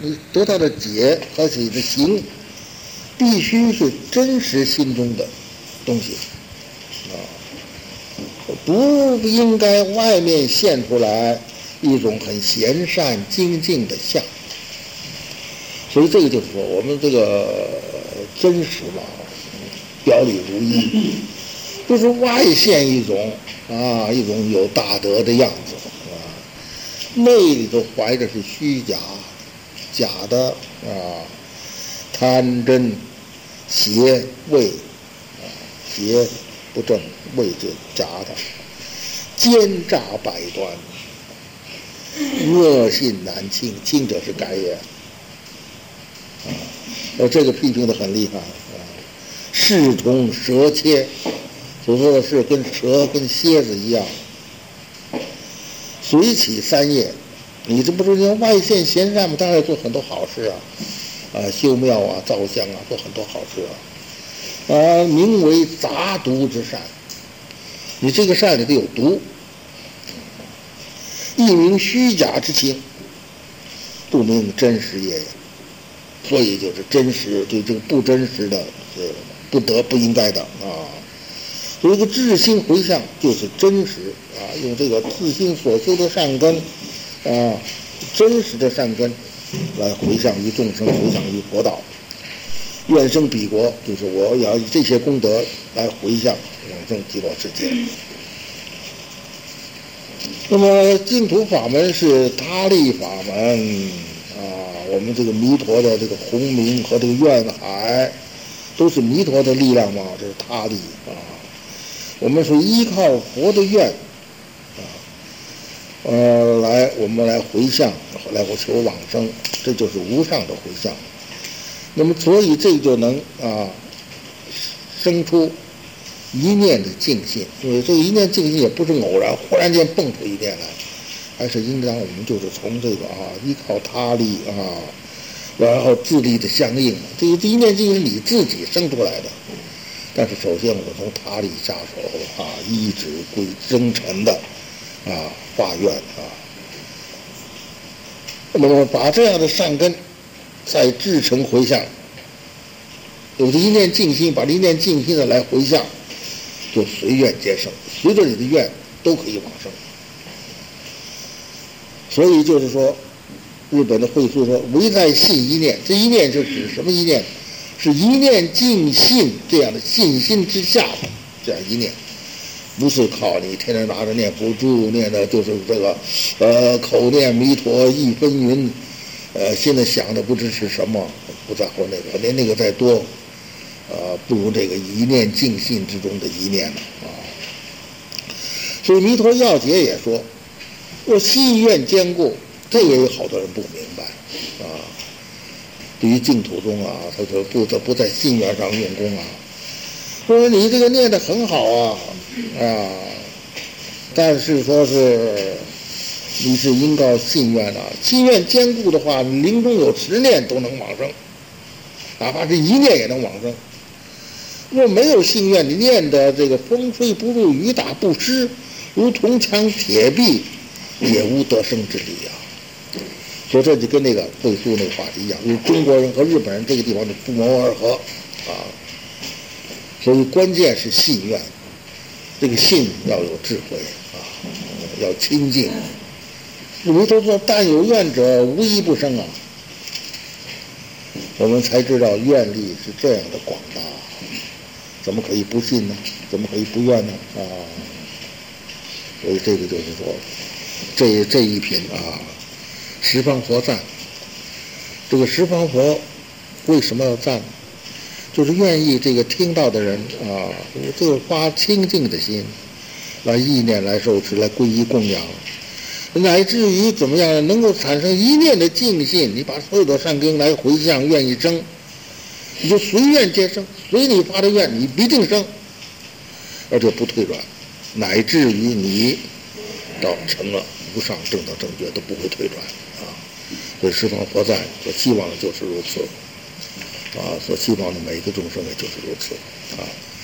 你得到的解和你的行，必须是真实心中的东西不应该外面现出来一种很贤善精进的相。所以这个就是说，我们这个真实嘛，表里如一，就是外现一种有大德的样子内里头怀着是虚假假的贪真邪伪邪不正，伪就假的，奸诈百端，恶信难清，清者是改也这个批评的很厉害视同蛇蝎，所说的是跟蛇跟蝎子一样，随起三业。你这不是叫外现贤善吗？当然做很多好事修庙造像做很多好事名为杂毒之善。你这个善里头有毒，一名虚假之情，不名真实也。所以就是真实对这个不真实的不得不应该的所以这个至心回向就是真实用这个自心所修的善根真实的善根来回向于众生，回向于佛道。愿生彼国，就是我要以这些功德来回向永生极乐世界。那么净土法门是他力法门我们这个弥陀的这个洪名和这个愿海都是弥陀的力量嘛，这是他力我们是依靠佛的愿我们来回向，来求往生，这就是无上的回向。那么所以这就能生出一念的净信，因为这个一念净信也不是偶然忽然间蹦出一念来，还是应当我们就是从这个依靠他力然后自力的相应，这个一念净是你自己生出来的。但是首先我们从他力下手依止归真诚的发愿那么把这样的善根再至诚回向，有的一念净心，把一念净心的来回向，就随愿皆生，随着你的愿都可以往生。所以就是说，日本的会书说唯在信一念，这一念就指什么一念？是一念净信这样的信心之下的这样一念，不是靠你天天拿着念佛珠念的，就是这个口念弥陀一分云，现在想的不知是什么，不在乎那个，连那个再多不如这个一念净信之中的一念了所以弥陀要解也说，我信愿坚固，这也有好多人不明白对于净土宗他说不在信愿上用功说你这个念得很好但是说是你是应告信愿信愿坚固的话，你临终有10念都能往生，哪怕是1念也能往生。若没有信愿，你念的这个风吹不入，雨打不湿，如铜墙铁壁，也无得生之理所以这就跟那个会书那个话题一样，因为中国人和日本人这个地方就不谋而合所以关键是信愿，这个信要有智慧要清净。弥陀说但有愿者无一不生我们才知道愿力是这样的广大，怎么可以不信呢？怎么可以不愿呢所以这个就是说这一品十方佛赞，这个十方佛为什么要赞？就是愿意这个听到的人就发清净的心来意念来受持来皈依供养，乃至于怎么样能够产生一念的净信，你把所有的善根来回向愿意生，你就随愿皆生，随你发的愿你必定生，而且不退转，乃至于你到成了无上正等正觉都不会退转所以十方佛赞所希望的就是如此所希望的每一个众生也就是如此